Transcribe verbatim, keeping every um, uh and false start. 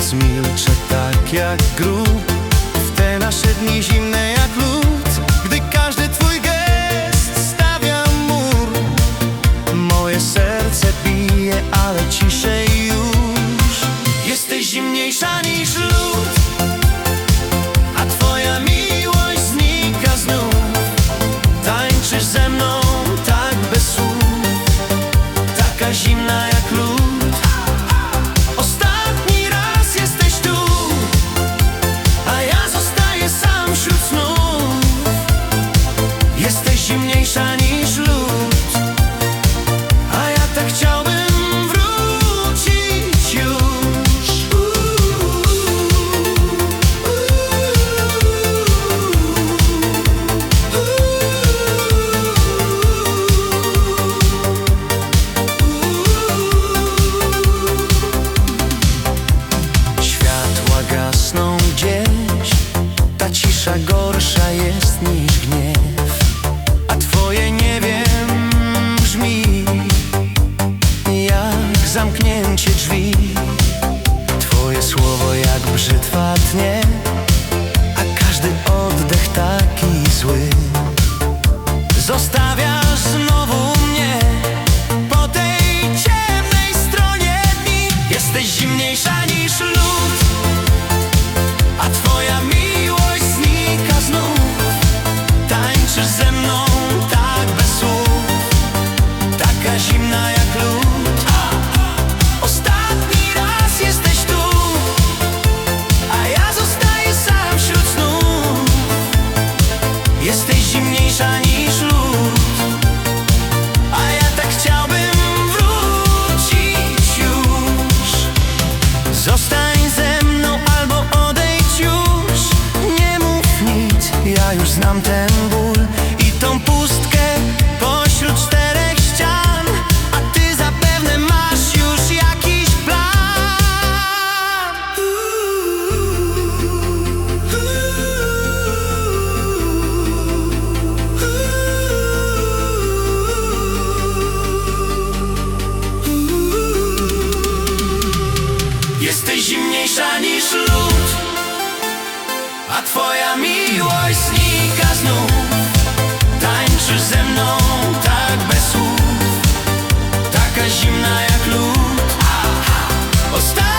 Zmilczę tak jak grób w te nasze dni zimne jak lód. Gdy każdy twój gest stawia mur, moje serce bije, ale ciszej już. Jesteś zimniejsza niż lód, a twoja miłość znika znów. Tańczysz ze mną tak bez słów, taka zimna jak lód. Zimniejsza niż lód, a ja tak chciałbym wrócić już. Światła gasną gdzieś, ta cisza gorsza jest niż gniew. Twoje nie wiem brzmi jak zamknięcie drzwi. Twoje słowo jak brzytwa tnie, a każdy oddech taki zły. Zostawiasz znowu mnie po tej ciemnej stronie dni. Jesteś zimniejsza niż lód, a twoja miłość znika znów. Tańczysz ze mną zimna jak lód. Ostatni raz jesteś tu, a ja zostaję sam wśród snów. Jesteś zimniejsza niż lód, a ja tak chciałbym wrócić już. Zostań ze mną albo odejdź już. Nie mów nic, ja już znam ten ból i tą pustkę pośród czterech ścian. Jesteś zimniejsza niż lód, a twoja miłość znika znów. Tańczysz ze mną tak bez słów, taka zimna jak lód. Ostatni